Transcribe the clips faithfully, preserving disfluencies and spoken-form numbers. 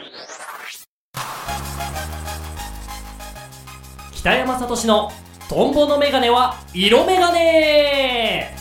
北山聡のトンボのメガネは色メガネ。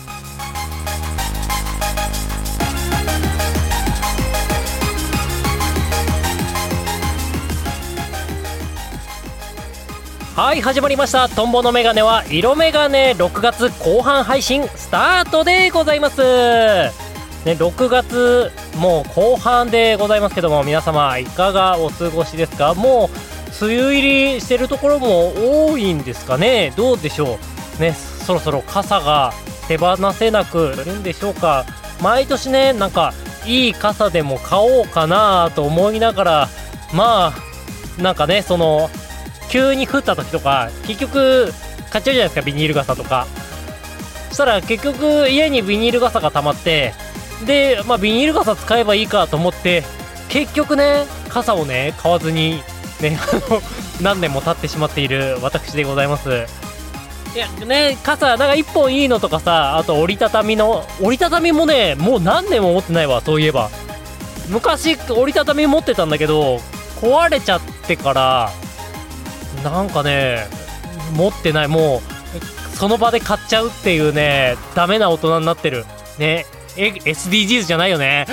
はい、始まりました。トンボのメガネは色メガネ。ろくがつ後半配信スタートでございます、ね、ろくがつもう後半でございますけども、皆様いかがお過ごしですか？もう梅雨入りしてるところも多いんですかね。どうでしょうね。そろそろ傘が手放せなくなるんでしょうか。毎年ね、なんかいい傘でも買おうかなと思いながら、まあなんかね、その急に降った時とか結局買っちゃうじゃないですか、ビニール傘とか。そしたら結局家にビニール傘が溜まって、で、まあ、ビニール傘使えばいいかと思って結局ね、傘をね買わずにね、あの何年も経ってしまっている私でございます。いやね、傘なんかいっぽんいいのとかさ、あと折りたたみの折りたたみもね、もう何年も持ってないわ。そういえば昔折りたたみ持ってたんだけど、壊れちゃってからなんかね持ってない。もうその場で買っちゃうっていうね、ダメな大人になってるね。え エスディージーズ じゃないよね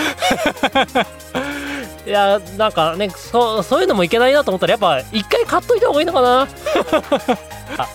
いやなんかね、そそういうのもいけないなと思ったら、やっぱ一回買っといた方がいいのかなあ、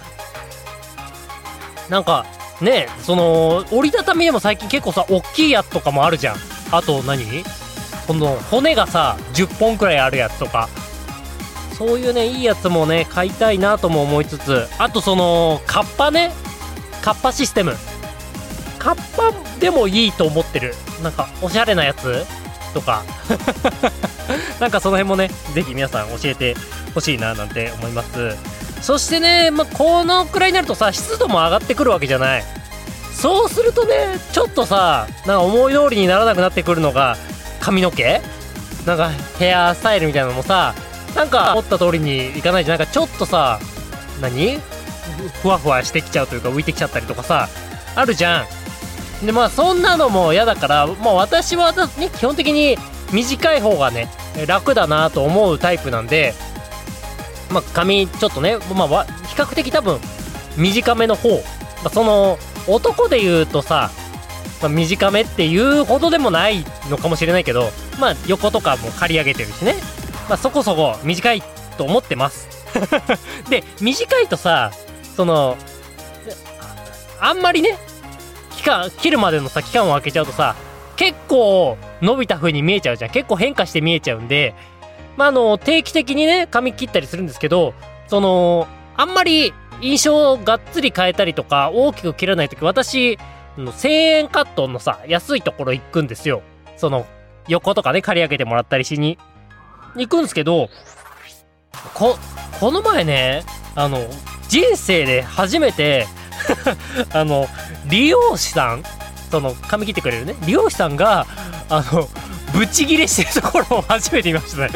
なんかね、その折りたたみでも最近結構さ、大きいやつとかもあるじゃん。あと何、この骨がさじゅっぽんくらいあるやつとか、そういうねいいやつもね買いたいなとも思いつつ、あとそのカッパね、カッパシステム、カッパでもいいと思ってる。なんかおしゃれなやつとかなんかその辺もね、ぜひ皆さん教えてほしいななんて思います。そしてね、まあ、このくらいになるとさ、湿度も上がってくるわけじゃない。そうするとね、ちょっとさ、なんか思い通りにならなくなってくるのが髪の毛、なんかヘアスタイルみたいなのもさ、なんか思った通りにいかないじゃん。なんかちょっとさ、何ふわふわしてきちゃうというか、浮いてきちゃったりとかさ、あるじゃん。でまあそんなのも嫌だから、まあ、私はね基本的に短い方がね楽だなと思うタイプなんで、まあ髪ちょっとね、まあ比較的多分短めの方、まあ、その男で言うとさ、まあ、短めっていうほどでもないのかもしれないけど、まあ横とかも刈り上げてるしね、まあそこそこ短いと思ってますで短いとさ、そのあんまりね期間切るまでのさ期間を空けちゃうとさ、結構伸びた風に見えちゃうじゃん。結構変化して見えちゃうんで、まああの定期的にね髪切ったりするんですけど、そのあんまり印象をがっつり変えたりとか大きく切らないとき、私せんえんカットのさ安いところ行くんですよ。その横とかね刈り上げてもらったりしに行くんですけど、ここの前ね、あの人生で初めてあの理容師さん、その髪切ってくれるね理容師さんがあのブチギレしてるところを初めて見ましたね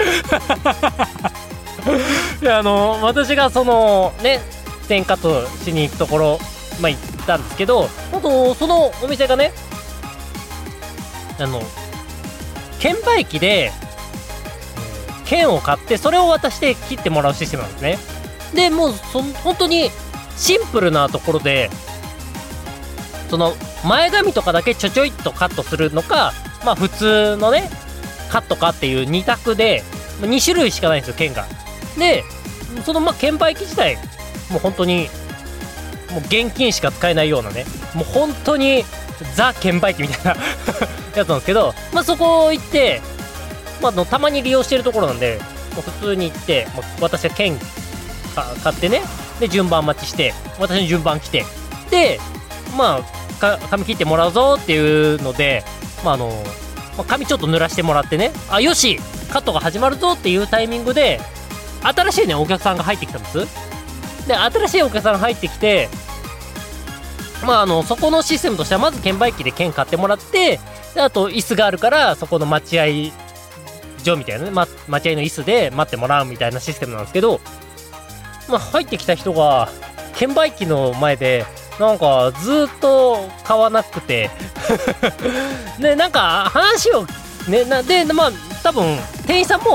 であの私がそのねせんえんカットしに行くところ、まあ行ったんですけど、あとそのお店がね、あの券売機で、えー、券を買ってそれを渡して切ってもらうシステムなんですね。でもうそ本当にシンプルなところで、その前髪とかだけちょちょいっとカットするのか、まあ普通のねカットかっていうに択でに種類しかないんですよ、券が。でそのまあ券売機自体もう本当にもう現金しか使えないようなね、もう本当にザ券売機みたいなやつなんですけど、まあそこ行って、まあ、のたまに利用してるところなんで、もう普通に行って、まあ、私は券買ってね、で順番待ちして、私の順番来て、でまあか髪切ってもらうぞっていうので、まああのまあ、髪ちょっと濡らしてもらってね、あよしカットが始まるぞっていうタイミングで新しいねお客さんが入ってきたんです。で新しいお客さんが入ってきて、まああのそこのシステムとしてはまず券売機で券買ってもらって、であと椅子があるからそこの待合所みたいなね、ま、待合の椅子で待ってもらうみたいなシステムなんですけど、まあ入ってきた人が券売機の前でなんかずっと買わなくてでなんか話をねなでまあ多分店員さんも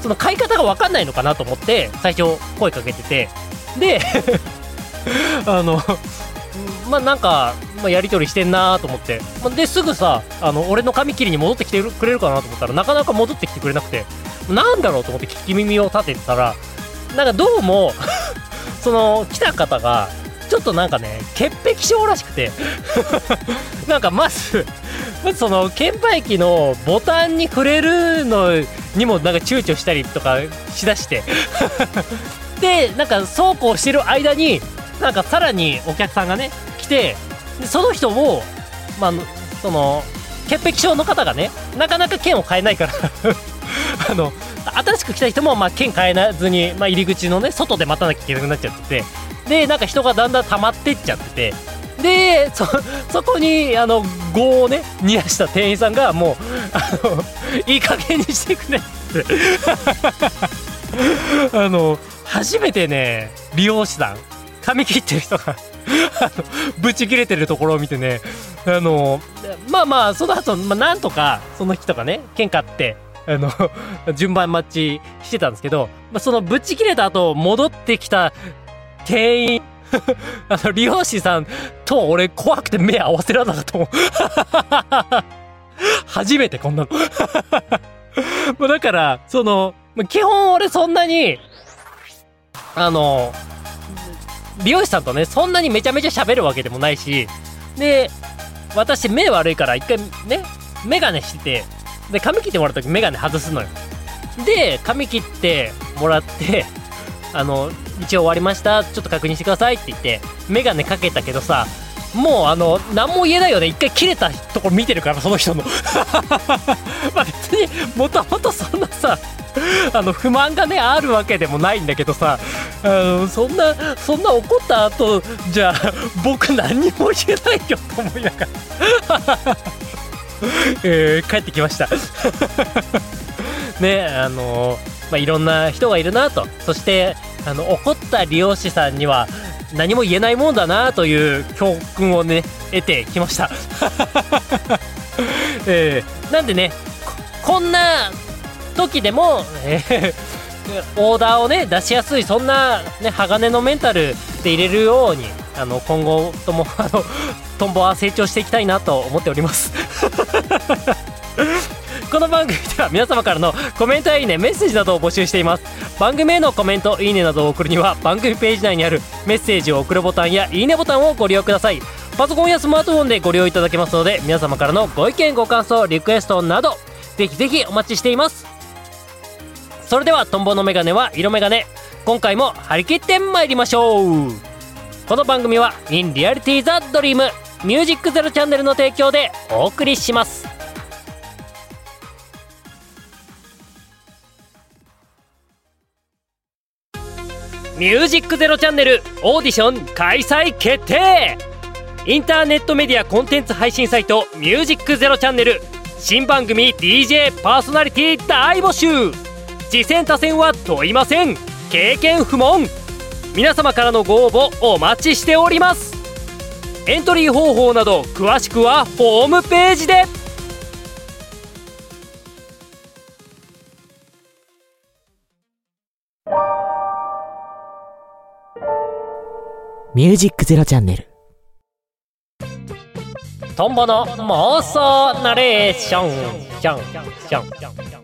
その買い方が分かんないのかなと思って最初声かけてて、であのまあなんか、まあ、やり取りしてんなと思って、ですぐさあの俺の髪切りに戻ってきてくれるかなと思ったらなかなか戻ってきてくれなくて、なんだろうと思って聞き耳を立ててたら、なんかどうもその来た方がちょっとなんかね潔癖症らしくてなんかまずまずその券売機のボタンに触れるのにもなんか躊躇したりとかしだしてでなんかそうこうしてる間になんかさらにお客さんがね来て、でその人もまあその潔癖症の方がねなかなか券を買えないからあの新しく来た人もまあ券買えずに、まあ、入り口のね外で待たなきゃいけなくなっちゃってて、でなんか人がだんだん溜まってっちゃってて、で そ, そこにあの業をね煮やした店員さんがもうあのいい加減にしてくれってあの初めてね理容師さん髪切ってる人があのブチ切れてるところを見てね、あのまあまあその後、まあ、なんとかその人がね券買ってあの順番待ちしてたんですけど、まあ、そのブチ切れた後戻ってきた店員あの理容師さんと俺怖くて目合わせられなかったもん初めてこんなのだからその基本俺そんなにあの美容師さんとねそんなにめちゃめちゃ喋るわけでもないし、で私目悪いから一回ねメガネしてて、で髪切ってもらうときメガネ外すのよ。で髪切ってもらってあの一応終わりましたちょっと確認してくださいって言ってメガネかけたけどさ、もうあの何も言えないよね。一回切れたところ見てるからその人のまあ別にもともとそんなさあの不満がねあるわけでもないんだけどさ、あのそんなそんな怒った後じゃあ僕何にも言えないよと思いながらえー、帰ってきましたね。あのまあ、いろんな人がいるなと、そしてあの怒った理容師さんには何も言えないもんだなという教訓をね得てきました、えー、なんでね こ, こんな時でも、えー、オーダーをね出しやすいそんな、ね、鋼のメンタルで入れるようにあの今後ともあのトンボは成長していきたいなと思っておりますこの番組では皆様からのコメントやいいねメッセージなどを募集しています。番組へのコメントいいねなどを送るには番組ページ内にあるメッセージを送るボタンやいいねボタンをご利用ください。パソコンやスマートフォンでご利用いただけますので、皆様からのご意見ご感想リクエストなどぜひぜひお待ちしています。それではトンボのメガネは色メガネ、今回も張り切ってまいりましょう。この番組は In Reality The Dream ミュージックゼロチャンネルの提供でお送りします。ミュージックゼロチャンネルオーディション開催決定。インターネットメディアコンテンツ配信サイトミュージックゼロチャンネル新番組 ディージェー パーソナリティ大募集。次戦他戦は問いません。経験不問。皆様からのご応募お待ちしております。エントリー方法など詳しくはホームページで。 ミュージックゼロチャンネルトンボの妄想ナレーションシャンシャン。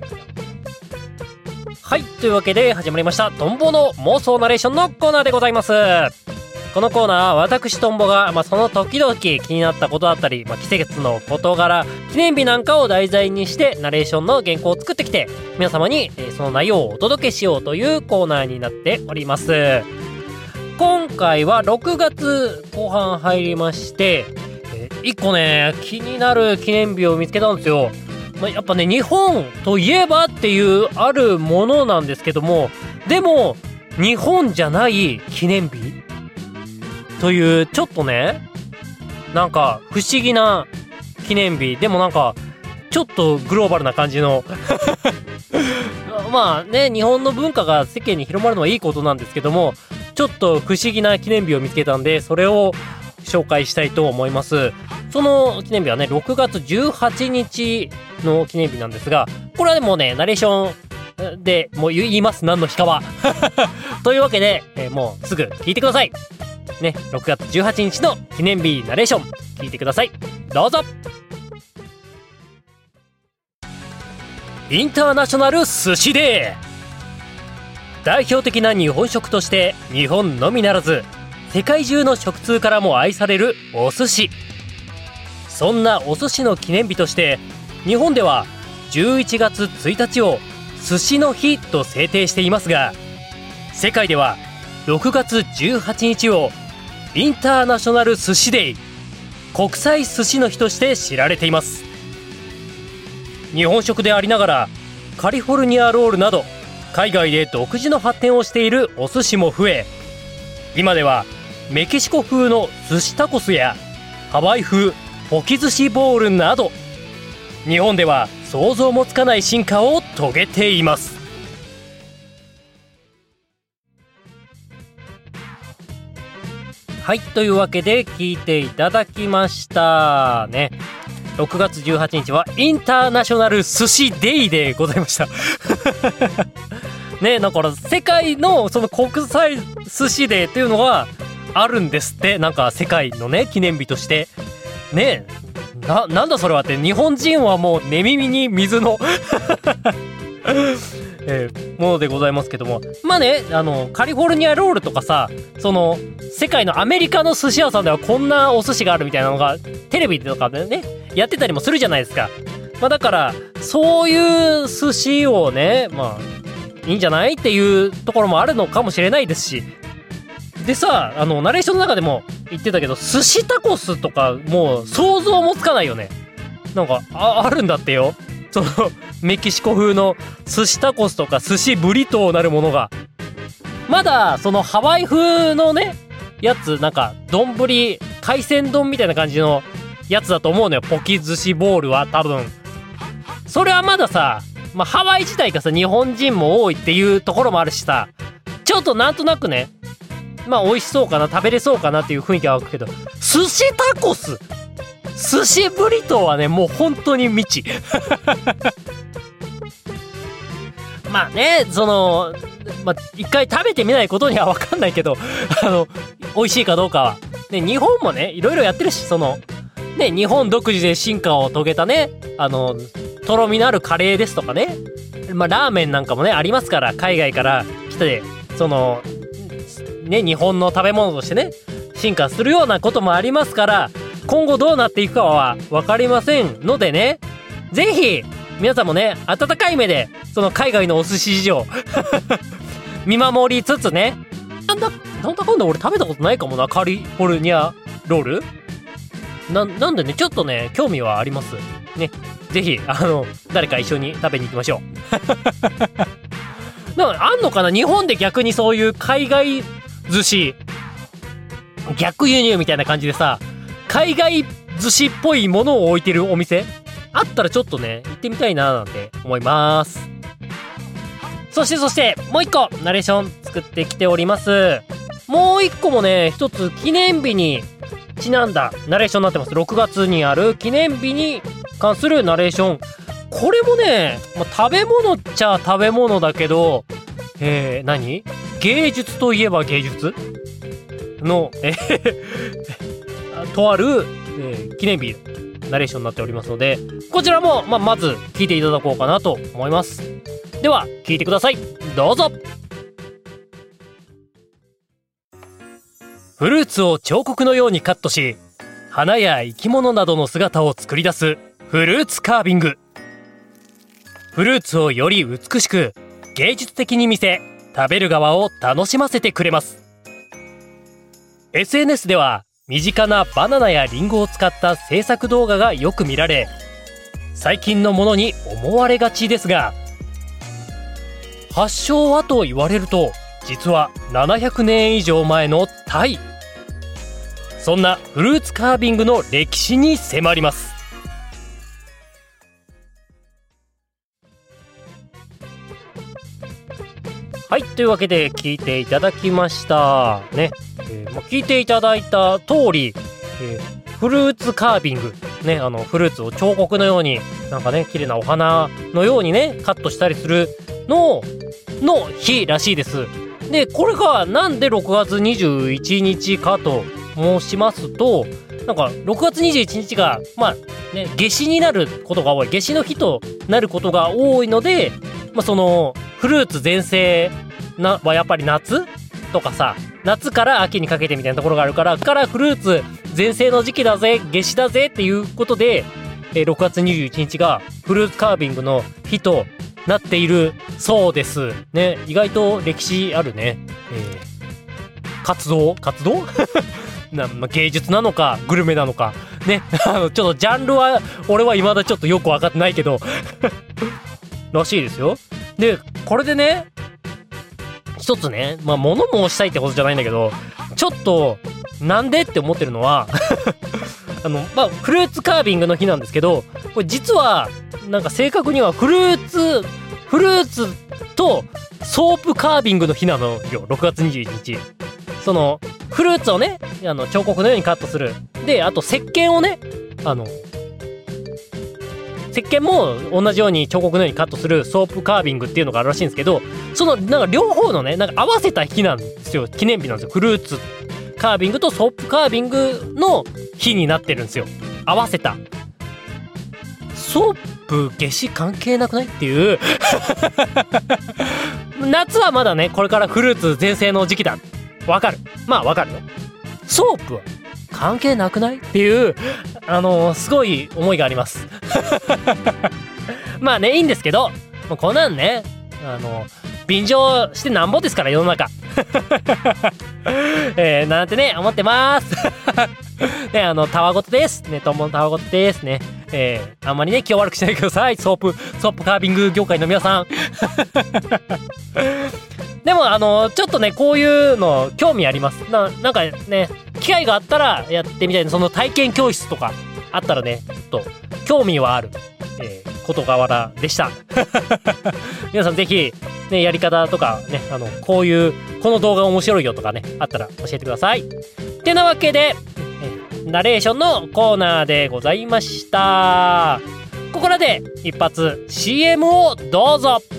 はい、というわけで始まりましたトンボの妄想ナレーションのコーナーでございます。このコーナーは私トンボが、まあ、その時々気になったことだったり、まあ、季節の事柄記念日なんかを題材にしてナレーションの原稿を作ってきて皆様に、えー、その内容をお届けしようというコーナーになっております。今回はろくがつ後半入りまして、えー、いっこね気になる記念日を見つけたんですよ。まあ、やっぱね日本といえばっていうあるものなんですけども、でも日本じゃない記念日というちょっとねなんか不思議な記念日でもなんかちょっとグローバルな感じのまあね日本の文化が世間に広まるのはいいことなんですけども、ちょっと不思議な記念日を見つけたんでそれを紹介したいと思います。その記念日はねろくがつじゅうはちにちの記念日なんですが、これはでもねナレーションでもう言います、何の日かはというわけで、えー、もうすぐ聞いてくださいね。ろくがつじゅうはちにちの記念日ナレーション聞いてください。どうぞ。インターナショナル寿司デー。代表的な日本食として日本のみならず世界中の食通からも愛されるお寿司。そんなお寿司の記念日として日本ではじゅういちがつついたちを寿司の日と制定していますが、世界ではろくがつじゅうはちにちをインターナショナル寿司デー、国際寿司の日として知られています。日本食でありながらカリフォルニアロールなど海外で独自の発展をしているお寿司も増え、今ではメキシコ風の寿司タコスやハワイ風ポキ寿司ボールなど日本では想像もつかない進化を遂げています。はい、というわけで聞いていただきましたね。ろくがつじゅうはちにちはインターナショナル寿司デイでございましたね。だから世界のその国際寿司デーっていうのがあるんですって。なんか世界のね記念日としてね。な、なんだそれはって、日本人はもう寝耳に水のえー、ものでございますけども、まあね、あのカリフォルニアロールとかさ、その世界のアメリカの寿司屋さんではこんなお寿司があるみたいなのがテレビとかでねやってたりもするじゃないですか。まあだからそういう寿司をね、まあいいんじゃないっていうところもあるのかもしれないですし、でさ、あのナレーションの中でも言ってたけど、寿司タコスとかもう想像もつかないよね。なんか あ, あるんだってよ、そのメキシコ風の寿司タコスとか寿司ブリトーなるものが。まだそのハワイ風のねやつ、なんか丼、海鮮丼みたいな感じのやつだと思うのよ、ポキ寿司ボールは。多分それはまださ、まあ、ハワイ自体がさ日本人も多いっていうところもあるしさ、ちょっとなんとなくね、まあ美味しそうかな、食べれそうかなっていう雰囲気はあるけど、寿司タコス、寿司ブリトーはねもう本当に未知まあね、そのまあ一回食べてみないことには分かんないけどあの美味しいかどうかはね、日本もねいろいろやってるし、そのね日本独自で進化を遂げたね、あのとろみのあるカレーですとかね、まあラーメンなんかもねありますから、海外から来てそのね日本の食べ物としてね進化するようなこともありますから、今後どうなっていくかは分かりませんのでね、ぜひ皆さんもね温かい目でその海外のお寿司事情見守りつつね、なんだなんだかんだ俺食べたことないかもな、カリフォルニアロールな。なんでねちょっとね興味はありますね。ぜひあの誰か一緒に食べに行きましょうなんかあんのかな、日本で逆にそういう海外寿司逆輸入みたいな感じでさ、海外寿司っぽいものを置いてるお店あったらちょっとね行ってみたいななんて思います。そしてそしてもう一個ナレーション作ってきております。もう一個もね一つ記念日にちなんだナレーションになってます。ろくがつにある記念日に関するナレーション。これもね、まあ、食べ物っちゃ食べ物だけど、えー、何芸術といえば芸術のえとある、えー、記念日ナレーションになっておりますので、こちらも、まあ、まず聞いていただこうかなと思います。では聞いてください、どうぞ。フルーツを彫刻のようにカットし、花や生き物などの姿を作り出すフルーツカービング。フルーツをより美しく芸術的に見せ、食べる側を楽しませてくれます。 エスエヌエス では身近なバナナやリンゴを使った制作動画がよく見られ、最近のものに思われがちですが、発祥はと言われると実はななひゃくねん以上前のタイ。そんなフルーツカービングの歴史に迫ります。はい、というわけで聞いていただきましたね。えーまあ、聞いていただいた通り、えー、フルーツカービングね、あのフルーツを彫刻のようになんかね綺麗なお花のようにねカットしたりするのの日らしいです。でこれがなんでろくがつにじゅういちにちかと申しますと、なんかろくがつにじゅういちにちがまあね夏至になることが多い、夏至の日となることが多いので、まあ、そのフルーツ全盛なはやっぱり夏とかさ、夏から秋にかけてみたいなところがあるから、からフルーツ全盛の時期だぜ、夏至だぜっていうことで、えー、ろくがつにじゅういちにちがフルーツカービングの日となっているそうですね。意外と歴史あるね、えー、活動活動な、まあ、芸術なのかグルメなのかねあのちょっとジャンルは俺は未だちょっとよく分かってないけどらしいですよ。でこれでね一つね、まあ物申したいってことじゃないんだけど、ちょっとなんでって思ってるのはあのまあフルーツカービングの日なんですけど、これ実はなんか正確にはフルーツフルーツとソープカービングの日なのよ、ろくがつにじゅういちにち。そのフルーツをねあの彫刻のようにカットする、であと石鹸をねあの石鹸も同じように彫刻のようにカットするソープカービングっていうのがあるらしいんですけど、そのなんか両方のねなんか合わせた日なんですよ、記念日なんですよ。フルーツカービングとソープカービングの日になってるんですよ、合わせた。ソープ夏至関係なくないっていう夏はまだねこれからフルーツ全盛の時期だ、わかる、まあわかるよ。ソープは関係なくないっていうあのー、すごい思いがありますまあねいいんですけど、もうこんなんねあの便乗してなんぼですから世の中えー、なんてね思ってますね、あのたわごとですね、とものたわごとですね、えー、あんまりね気を悪くしないでください、ソープソープカービング業界の皆さんでもあのちょっとねこういうの興味あります。 な, なんかね機会があったらやってみたいな、その体験教室とかあったらねちょっと興味はある、えー、事柄でした皆さんぜひねやり方とかね、あのこういうこの動画面白いよとかねあったら教えてください。てなわけで、えナレーションのコーナーでございました。ここらで一発 シーエム をどうぞ。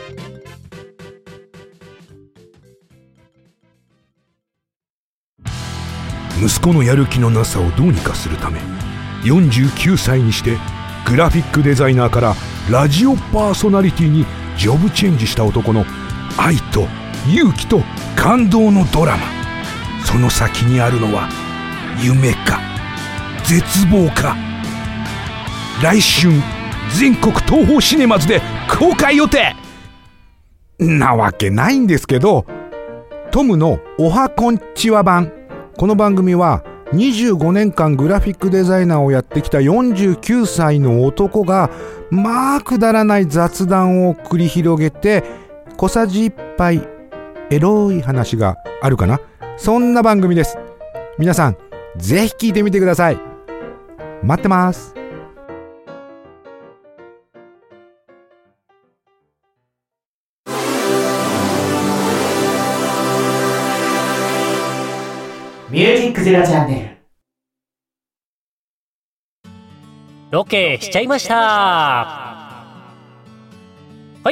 息子のやる気のなさをどうにかするため、よんじゅうきゅうさいにしてグラフィックデザイナーからラジオパーソナリティにジョブチェンジした男の愛と勇気と感動のドラマ。その先にあるのは夢か絶望か。来春全国東宝シネマズで公開予定なわけないんですけど、トムのおはこんちは版。この番組はにじゅうごねんかんグラフィックデザイナーをやってきたよんじゅうきゅうさいの男がまあくだらない雑談を繰り広げて小さじいっぱいエロい話があるかな、そんな番組です。皆さんぜひ聞いてみてください。待ってます。 ミュージックゼロチャンネル。 ロケしちゃいました。はい、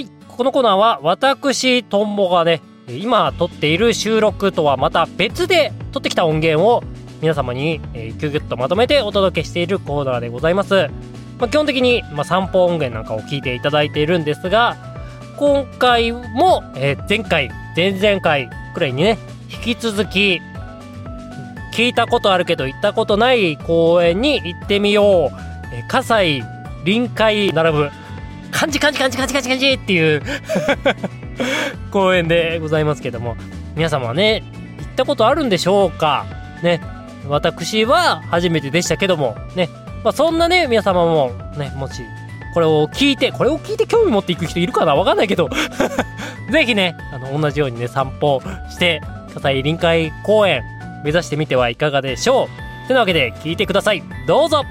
このコーナーは私トンボがね今撮っている収録とはまた別で撮ってきた音源を皆様に、えー、ギュギュッとまとめてお届けしているコーナーでございます。まあ、基本的に、まあ、散歩音源なんかを聞いていただいているんですが、今回も、えー、前回前々回くらいにね引き続き聞いたことあるけど行ったことない公園に行ってみよう、えー、葛西臨海並ぶ漢字漢字漢字漢字漢字漢字っていう公園でございますけども、皆様はね行ったことあるんでしょうかね。私は初めてでしたけどもね、まあ、そんなね皆様もねもしこれを聞いてこれを聞いて興味持っていく人いるかな、わかんないけどぜひねあの同じようにね散歩して葛西臨海公園目指してみてはいかがでしょう。てなわけで聞いてください、どうぞ。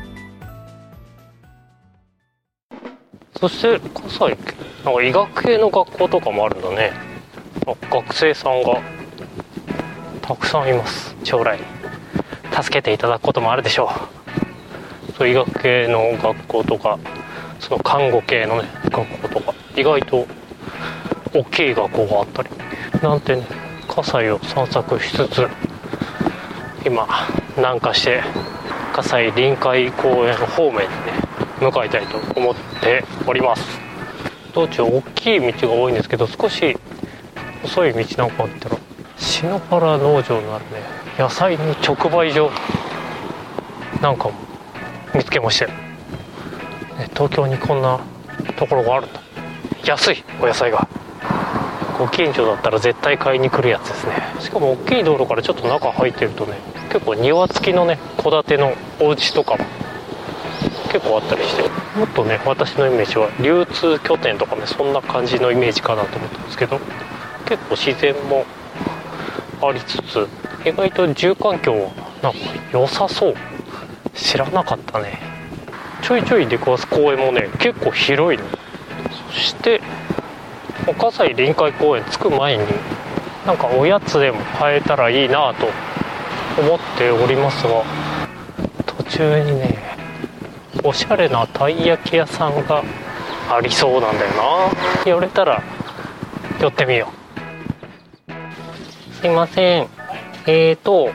そして葛西なんか医学系の学校とかもあるんだね。学生さんがたくさんいます。将来助けていただくこともあるでしょう。そう医学系の学校とか、そその看護系のね学校とか意外と大きい学校があったりなんてね、葛西を散策しつつ今南下して葛西臨海公園方面にね向かいたいと思っております。道中大きい道が多いんですけど、少し細い道なんかあったら篠原農場のあるね野菜の直売所なんかも見つけましたよ、ね、東京にこんなところがあるんだ。安いお野菜がご近所だったら絶対買いに来るやつですね。しかも大きい道路からちょっと中入ってるとね、結構庭付きのね戸建てのお家とかも結構あったりして、もっとね私のイメージは流通拠点とかねそんな感じのイメージかなと思ったんですけど、結構自然もありつつ意外と住環境はなんか良さそう。知らなかったね。ちょいちょい出くわす公園もね結構広いの。そして葛西臨海公園着く前になんかおやつでも買えたらいいなと思っておりますが、途中にねおしゃれなたい焼き屋さんがありそうなんだよな。寄れたら寄ってみよう。すいません、えーと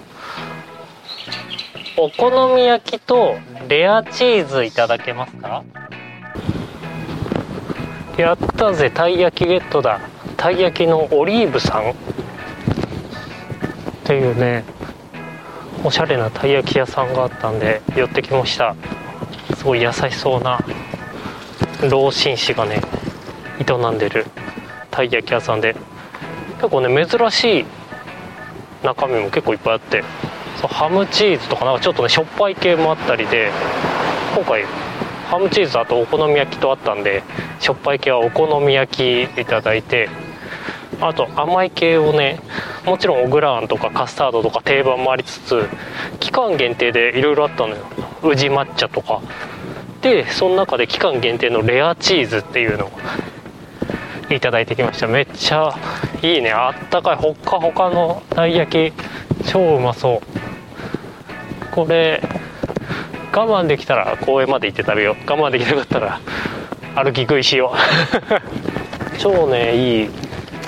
お好み焼きとレアチーズいただけますか？やったぜ、たい焼きゲットだ。たい焼きのオリーブさんっていうねおしゃれなたい焼き屋さんがあったんで寄ってきました。すごい優しそうな老紳士がね営んでるたい焼き屋さんで、結構ね珍しい中身も結構いっぱいあって、そうハムチーズとかなんかちょっとねしょっぱい系もあったりで、今回ハムチーズとあとお好み焼きとあったんで、しょっぱい系はお好み焼きいただいて、あと甘い系をねもちろんオグラーンとかカスタードとか定番もありつつ、期間限定でいろいろあったのよ。宇治抹茶とかで、その中で期間限定のレアチーズっていうのをいただいてきました。めっちゃいいね。あったかいほっかほかのたい焼き超うまそう。これ我慢できたら公園まで行って食べよう。我慢できなかったら歩き食いしよう超ねいい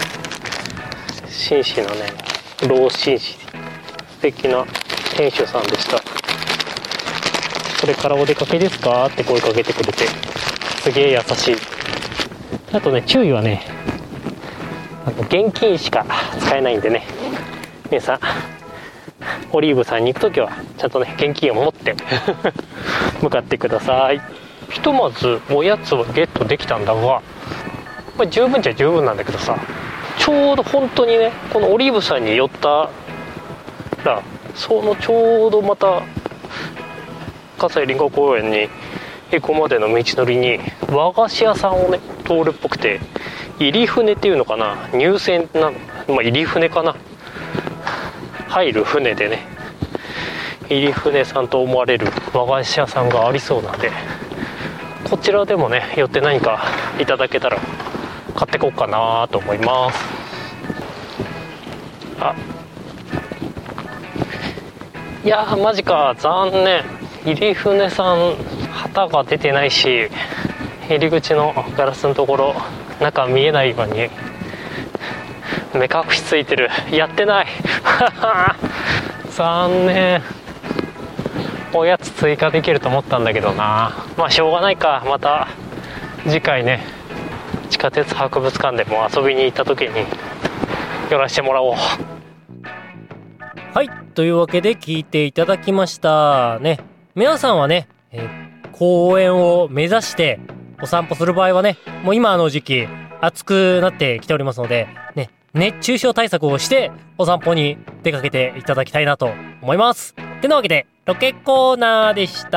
紳士なね老紳士、素敵な店主さんでした。これからお出かけですかって声かけてくれて、すげえ優しい。あとね注意はね、あの現金しか使えないんでね、皆さんオリーブさんに行くときはちゃんとね現金を持って向かってください。ひとまずおやつをゲットできたんだが、まあ、十分じゃ十分なんだけどさ、ちょうど本当にねこのオリーブさんに寄ったら、そのちょうどまた葛西臨海公園に行くまでの道のりに和菓子屋さんをね通るっぽくて、入船っていうのかな、入船なの、まあ、入船かな、入る船でね入船さんと思われる和菓子屋さんがありそうなんで、こちらでもね寄って何かいただけたら買ってこうかなと思います。あ、いやーマジか、残念。入船さん旗が出てないし、入り口のガラスのところ中見えないように目隠しついてる。やってない残念。おやつ追加できると思ったんだけどな。まあしょうがないか、また次回ね地下鉄博物館でも遊びに行った時に寄らせてもらおう。はい、というわけで聞いていただきましたね。皆さんはね、えー、公園を目指してお散歩する場合はね、もう今の時期暑くなってきておりますのでね、熱中症対策をしてお散歩に出かけていただきたいなと思います。てなわけでロケコーナーでした。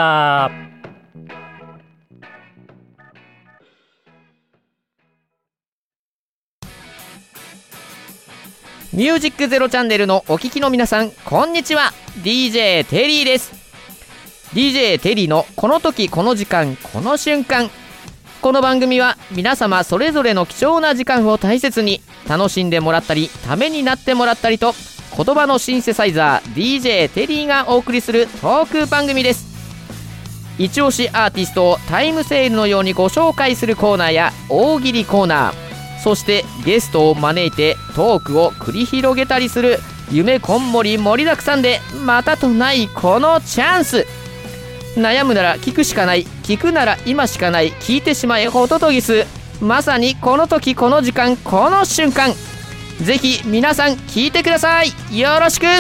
ミュージックゼロチャンネルのお聞きの皆さん、こんにちは。 ディージェー テリーです。 ディージェー テリーのこの時この時間この瞬間。この番組は皆様それぞれの貴重な時間を大切に楽しんでもらったりためになってもらったりと、言葉のシンセサイザー ディージェー テリーがお送りするトーク番組です。 一押しアーティストをタイムセールのようにご紹介するコーナーや大喜利コーナー、そしてゲストを招いてトークを繰り広げたりする夢こんもり盛りだくさんでまたとないこのチャンス。悩むなら聞くしかない、聞くなら今しかない、聞いてしまえホトトギス。まさにこの時この時間この瞬間、ぜひ皆さん聞いてください。よろしく。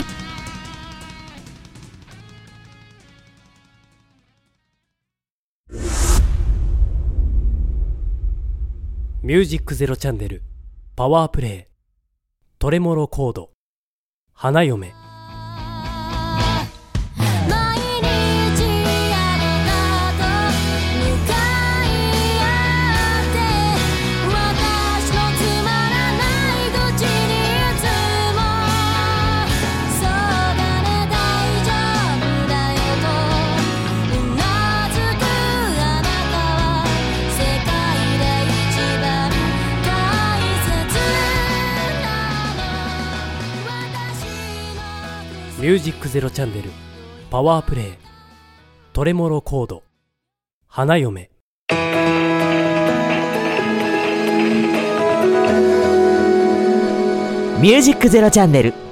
ミュージックゼロチャンネルパワープレイトレモロコード花嫁。ミュージックゼロチャンネルパワープレイトレモロコード花嫁。 ミュージックゼロチャンネル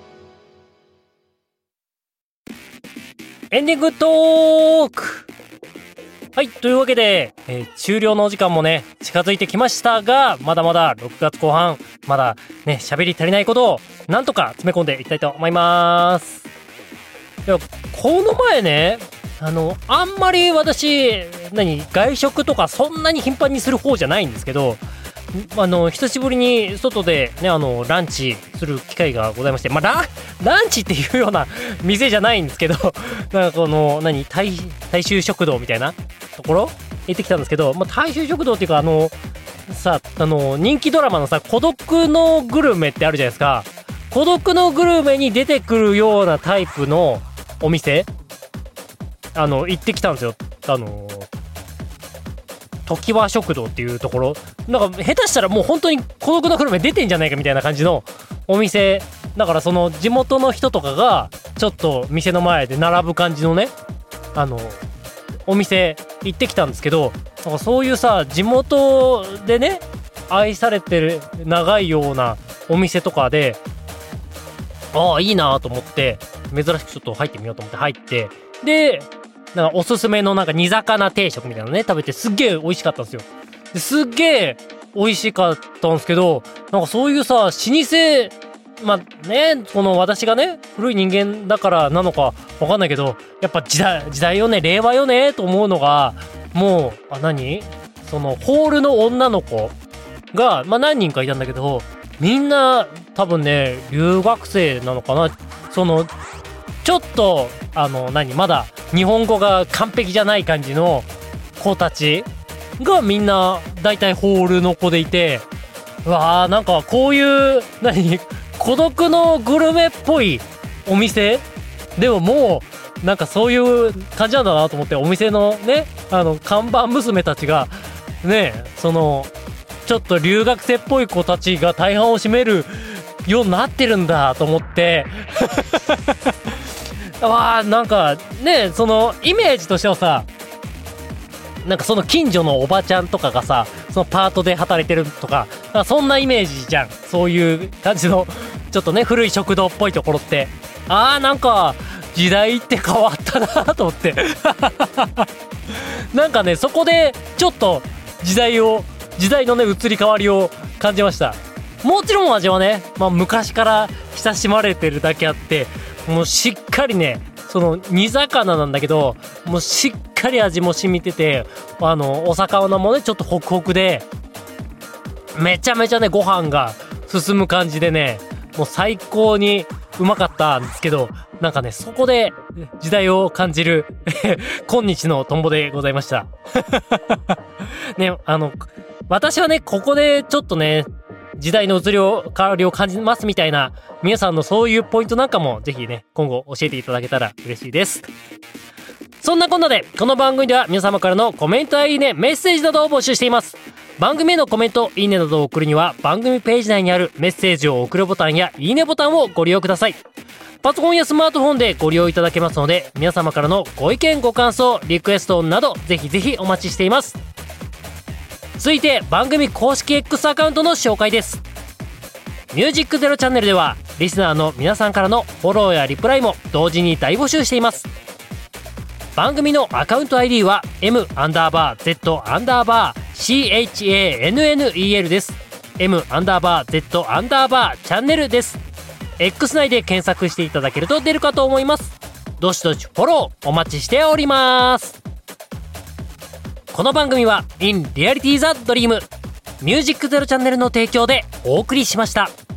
エンディングトーク。はい、というわけで、えー、終了のお時間もね近づいてきましたが、まだまだろくがつこう半、まだね喋り足りないことをなんとか詰め込んでいきたいと思います。いや、この前ね、あのあんまり私何外食とかそんなに頻繁にする方じゃないんですけど、あの久しぶりに外でねあのランチする機会がございまして、まあランランチっていうような店じゃないんですけど、なんかこの何大大衆食堂みたいなところ行ってきたんですけど、まあ、大衆食堂っていうかあのさあの人気ドラマのさ孤独のグルメってあるじゃないですか。孤独のグルメに出てくるようなタイプのお店あの行ってきたんですよ。あの常盤食堂っていうところ、なんか下手したらもう本当に孤独のグルメ出てんじゃないかみたいな感じのお店だから、その地元の人とかがちょっと店の前で並ぶ感じのねあのお店行ってきたんですけど、なんかそういうさ地元でね愛されてる長いようなお店とかで、ああいいなと思って珍しくちょっと入ってみようと思って入って、でなんかおすすめのなんか煮魚定食みたいなのね食べて、すっげえ美味しかったんですよ。ですっげえ美味しかったんですけど、なんかそういうさ老舗、まあねこの私がね古い人間だからなのかわかんないけど、やっぱ時代時代よね令和よねと思うのが、もうあ何そのホールの女の子がまあ何人かいたんだけど、みんな多分ね留学生なのかな。そのちょっとあの何まだ日本語が完璧じゃない感じの子たちがみんなだいたいホールの子でいて、うわーなんかこういう何孤独のグルメっぽいお店でももうなんかそういう感じなんだなと思って、お店のねあの看板娘たちがねそのちょっと留学生っぽい子たちが大半を占めるようになってるんだと思ってわあなんかねそのイメージとしてはさ、なんかその近所のおばちゃんとかがさそのパートで働いてるとか、なんかそんなイメージじゃん。そういう感じのちょっとね古い食堂っぽいところって、あーなんか時代って変わったなと思ってなんかねそこでちょっと時代を時代のね移り変わりを感じました。もちろん味はね、まあ、昔から親しまれてるだけあって、もうしっかりねその煮魚なんだけど、もうしっかり味も染みてて、あのお魚もねちょっとホクホクでめちゃめちゃねご飯が進む感じでね、もう最高にうまかったんですけど、なんかねそこで時代を感じる今日のトンボでございましたね。あの私はねここでちょっとね時代の移りを変わりを感じますみたいな皆さんのそういうポイントなんかもぜひね今後教えていただけたら嬉しいです。そんなこんなでこの番組では皆様からのコメントやいいねメッセージなどを募集しています。番組へのコメントいいねなどを送るには番組ページ内にあるメッセージを送るボタンやいいねボタンをご利用ください。 パソコンやスマートフォンでご利用いただけますので、皆様からのご意見ご感想リクエストなどぜひぜひお待ちしています。続いて番組公式 X アカウントの紹介です。ミュージックゼロチャンネルではリスナーの皆さんからのフォローやリプライも同時に大募集しています。番組のアカウント アイディー は M アンダーバー Z アンダーバー シーエイチエーエヌエヌイーエル です。 M アンダーバー Z アンダーバーチャンネルです。 X 内で検索していただけると出るかと思います。どしどしフォローお待ちしております。この番組は In Reality the Dream ミュージックゼロチャンネルの提供でお送りしました。